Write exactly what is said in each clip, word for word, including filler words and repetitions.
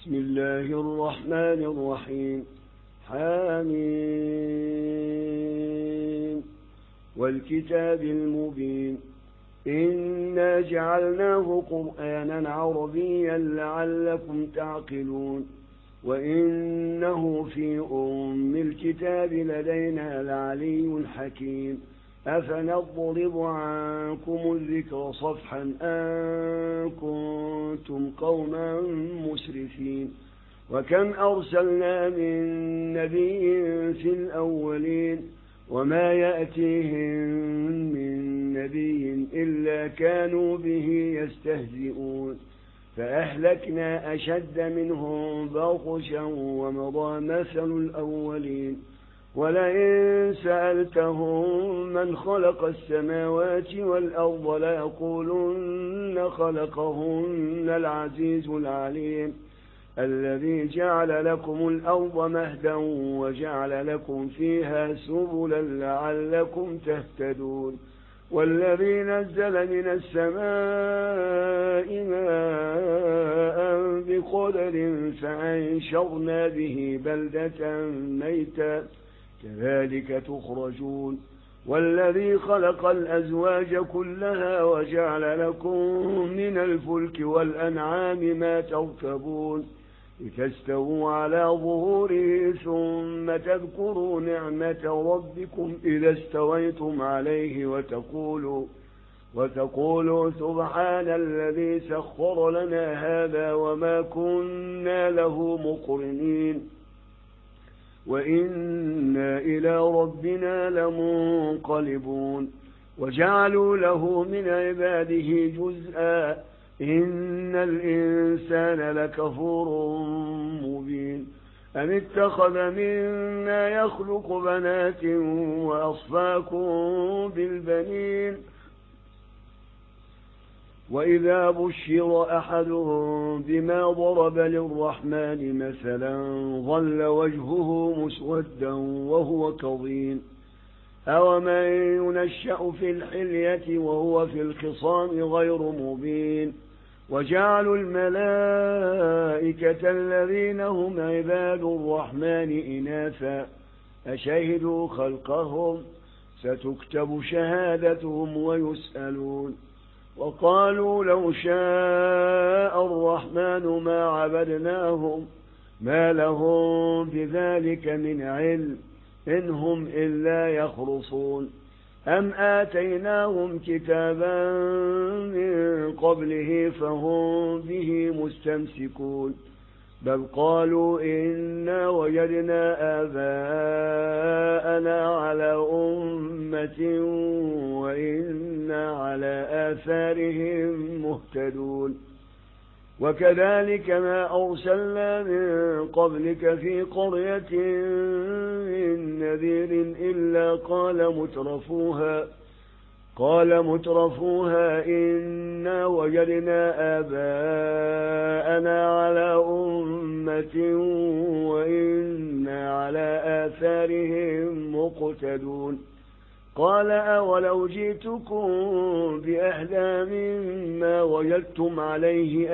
بسم الله الرحمن الرحيم. حميم والكتاب المبين إنا جعلناه قرآنا عربيا لعلكم تعقلون وإنه في أم الكتاب لدينا لعلي حكيم. أفنضرب عنكم الذكر صفحا أن كنتم قوما مسرفين. وكم أرسلنا من نبي في الأولين وما يأتيهم من نبي إلا كانوا به يستهزئون فأهلكنا أشد منهم بطشا ومضى مثل الأولين. ولئن سألتهم من خلق السماوات والأرض ليقولن خلقهن العزيز العليم الذي جعل لكم الأرض مهدا وجعل لكم فيها سبلا لعلكم تهتدون. والذي نزل من السماء ماء بقدر فأنشرنا به بلدة ميتا كذلك تخرجون. والذي خلق الأزواج كلها وجعل لكم من الفلك والأنعام ما تركبون لتستووا على ظهوره ثم تذكروا نعمة ربكم إذا استويتم عليه وتقولوا, وتقولوا سبحان الذي سخر لنا هذا وما كنا له مقرنين وإنا إلى ربنا لمنقلبون. وجعلوا له من عباده جزءا إن الإنسان لكفور مبين. أم اتخذ مما يخلق بنات وأصفاكم بالبنين وإذا بشر أحدهم بما ضرب للرحمن مثلا ظل وجهه مسودا وهو كظيم. أومن ينشأ في الحلية وهو في الخصام غير مبين. وجعلوا الملائكة الذين هم عباد الرحمن إناثا أشهدوا خلقهم ستكتب شهادتهم ويسألون. وقالوا لو شاء الرحمن ما عبدناهم ما لهم بذلك من علم إن هم إلا يخرصون. أم آتيناهم كتابا من قبله فهم به مستمسكون بل قالوا إنا وجدنا آباءنا على أمة وإنا على آثارهم مهتدون. وكذلك ما أرسلنا من قبلك في قرية من نذير إلا قال مترفوها قال مترفوها إنا وجدنا آباءنا على أمة وإنا على آثارهم مقتدون. قال أولو جئتكم بأهدى مما وجدتم عليه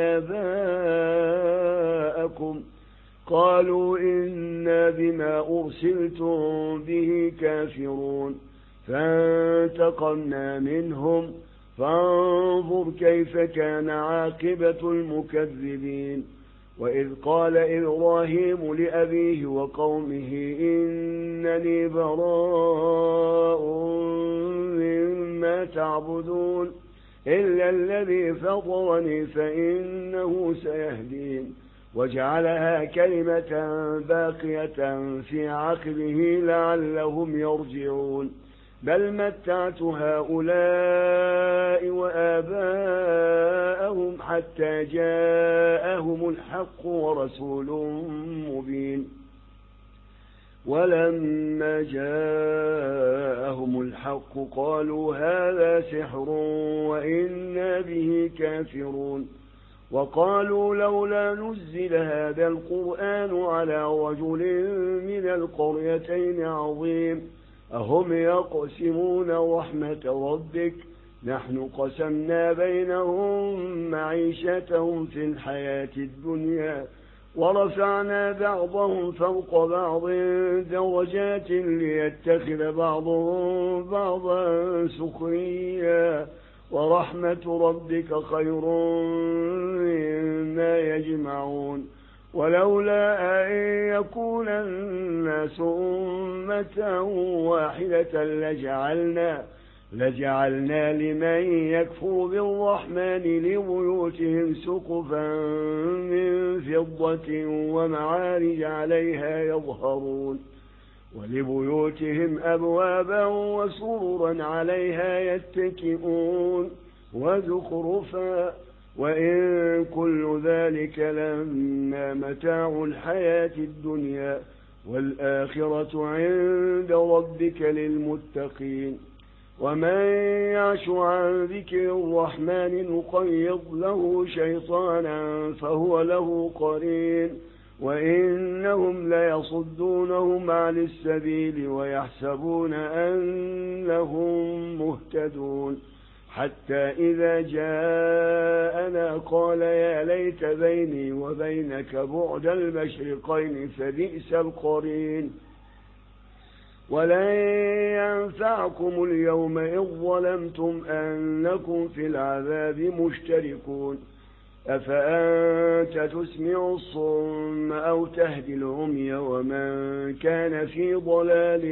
آباءكم قالوا إنا بما أرسلتم به كافرون. فانتقمنا منهم فانظر كيف كان عاقبة المكذبين. وإذ قال إبراهيم لأبيه وقومه إنني براء مما تعبدون إلا الذي فطرني فإنه سيهدين. وجعلها كلمة باقية في عقبه لعلهم يرجعون. بل متعت هؤلاء وآباءهم حتى جاءهم الحق ورسول مبين. ولما جاءهم الحق قالوا هذا سحر وإنا به كافرون. وقالوا لولا نزل هذا القرآن على رجل من القريتين عظيم أهم يقسمون رحمة ربك نحن قسمنا بينهم معيشتهم في الحياة الدنيا ورفعنا بعضهم فوق بعض درجات ليتخذ بعضهم بعضا سخريا ورحمة ربك خير مما يجمعون ولولا أن يكون الناس أمة واحدة لجعلنا لجعلنا لمن يكفر بالرحمن لبيوتهم سقفا من فضة ومعارج عليها يظهرون ولبيوتهم أبوابا وسررا عليها يتكئون وزخرفا وإن كل ذلك لما متاع الحياة الدنيا والآخرة عند ربك للمتقين ومن يعش عن ذكر الرحمن نقيض له شيطانا فهو له قرين وإنهم ليصدونهم عن السبيل ويحسبون أنهم مهتدون حتى إذا جاءنا قال يا ليت بيني وبينك بعد المشرقين فبئس القرين ولن ينفعكم اليوم إذ ظلمتم أنكم في العذاب مشتركون أفأنت تسمع الصم أو تهدي العمي ومن كان في ضلال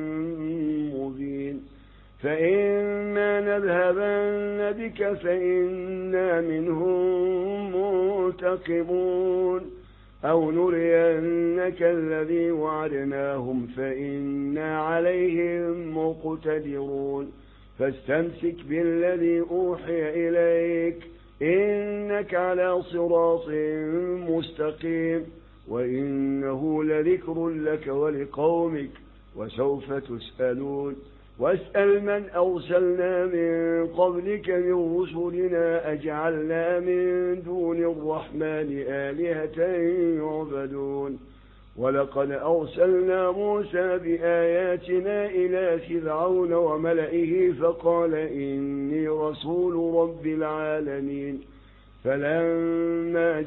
مبين فإما نذهبن بك فإنا منهم منتقمون أو نرينك الذي وعدناهم فإنا عليهم مقتدرون فاستمسك بالذي أوحي إليك إنك على صراط مستقيم وإنه لذكر لك ولقومك وسوف تسألون واسأل من أرسلنا من قبلك من رسلنا أجعلنا من دون الرحمن آلهة يعبدون ولقد أرسلنا موسى بآياتنا إلى فرعون وملئه فقال إني رسول رب العالمين فلما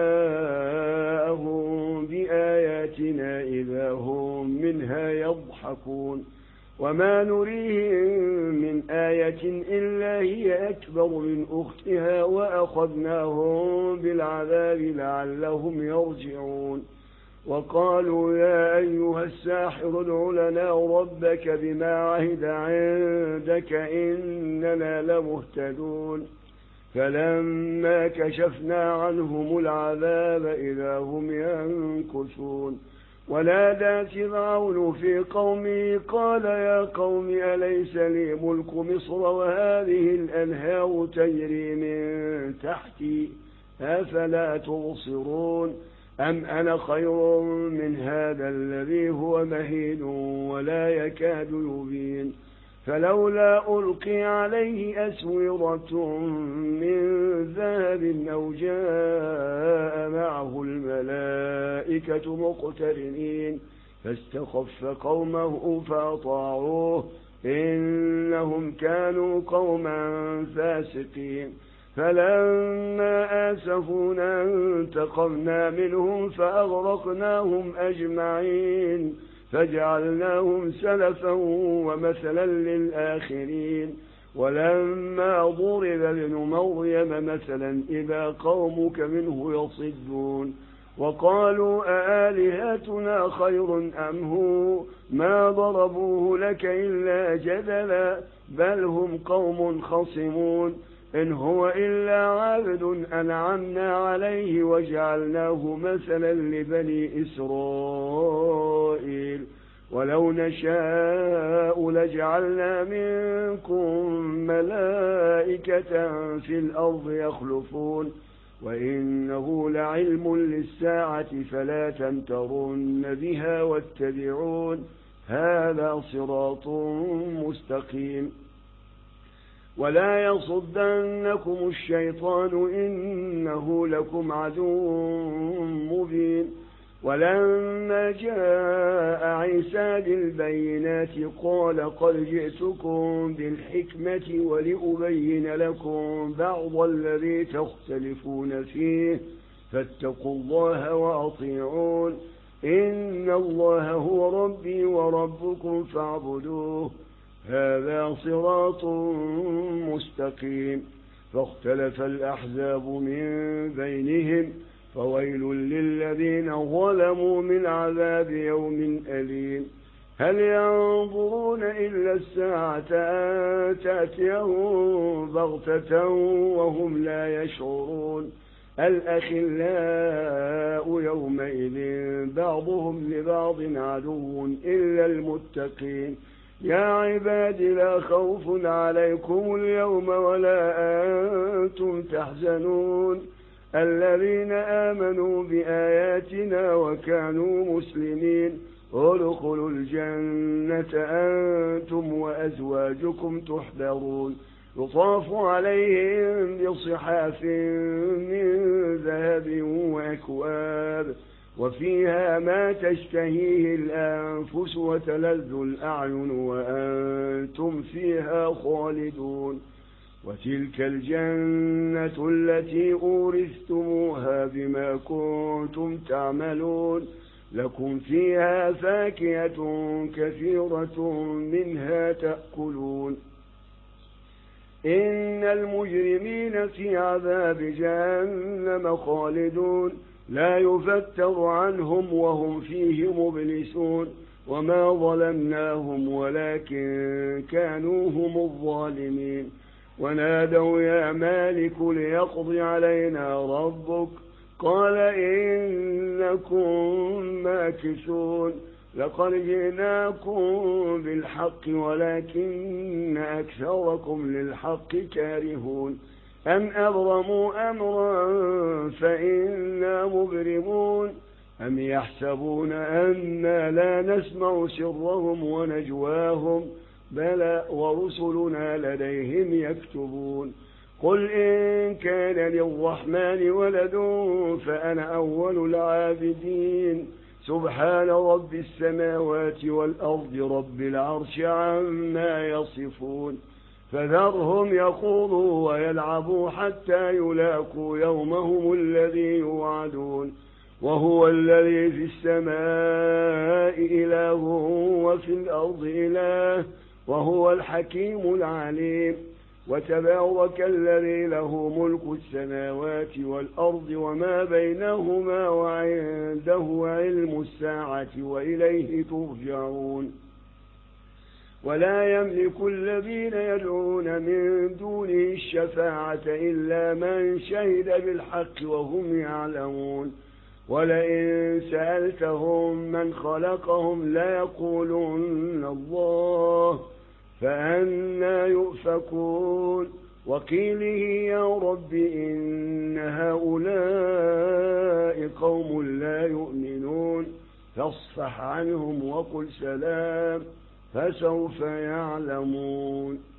جاءهم بآياتنا إذا هم منها يضحكون وما نريهم من آية إلا هي أكبر من أختها وأخذناهم بالعذاب لعلهم يرجعون وقالوا يا أيها الساحر ادع لنا ربك بما عهد عندك إننا لمهتدون فلما كشفنا عنهم العذاب إذا هم ينكثون ونادى فرعون في قومه قال يا قوم أليس لي ملك مصر وهذه الأنهار تجري من تحتي أفلا تبصرون أم أنا خير من هذا الذي هو مهين ولا يكاد يبين فلولا ألقي عليه أسورة من ذهب أو جاء معه الملائكة مقترنين فاستخف قومه فأطاعوه إنهم كانوا قوما فاسقين فلما آسفونا انتقمنا منهم فأغرقناهم أجمعين فجعلناهم سلفا ومثلا للآخرين ولما ضرب ابن مريم مثلا إذا قومك منه يصدون وقالوا أآلهتنا خير أم هو ما ضربوه لك إلا جدلا بل هم قوم خصمون إن هو إلا عبد أنعمنا عليه وجعلناه مثلا لبني إسرائيل ولو نشاء لجعلنا منكم ملائكة في الأرض يخلفون وإنه لعلم للساعة فلا تمترن بها واتبعون هذا صراط مستقيم ولا يصدنكم الشيطان إنه لكم عدو مبين ولما جاء عيسى بالبينات قال قد جئتكم بالحكمة ولأبين لكم بعض الذي تختلفون فيه فاتقوا الله وأطيعون إن الله هو ربي وربكم فاعبدوه هذا صراط مستقيم فاختلف الأحزاب من بينهم فويل للذين ظلموا من عذاب يوم أليم هل ينظرون إلا الساعة أن تأتيهم بغتة وهم لا يشعرون الأخلاء يومئذ بعضهم لبعض عدو إلا المتقين يا عباد لا خوف عليكم اليوم ولا أنتم تحزنون الذين آمنوا بآياتنا وكانوا مسلمين ادخلوا الجنة أنتم وأزواجكم تحبرون يطاف عليهم بصحاف من ذهب وأكواب وفيها ما تشتهيه الأنفس وتلذ الأعين وأنتم فيها خالدون وتلك الجنة التي أورثتموها بما كنتم تعملون لكم فيها فاكهة كثيرة منها تأكلون إن المجرمين في عذاب جهنم خالدون لا يفتر عنهم وهم فيه مبلسون وما ظلمناهم ولكن كانوا هم الظالمين ونادوا يا مالك ليقض علينا ربك قال إنكم ماكثون لقد جئناكم بالحق ولكن أكثركم للحق كارهون أم أبرموا أمرا فإنا مبرمون أم يحسبون أنا لا نسمع سرهم ونجواهم بلى ورسلنا لديهم يكتبون قل إن كان للرحمن ولد فأنا أول العابدين سبحان رب السماوات والأرض رب العرش عما يصفون فذرهم يخوضوا ويلعبوا حتى يلاقوا يومهم الذي يوعدون وهو الذي في السماء إله وفي الأرض إله وهو الحكيم العليم وتبارك الذي له ملك السماوات والأرض وما بينهما وعنده علم الساعة وإليه ترجعون ولا يملك الذين يدعون من دونه الشفاعة إلا من شهد بالحق وهم يعلمون ولئن سألتهم من خلقهم ليقولن الله فأنا يؤفكون وقيله يا رب إن هؤلاء قوم لا يؤمنون فاصفح عنهم وقل سلام فسوف يعلمون.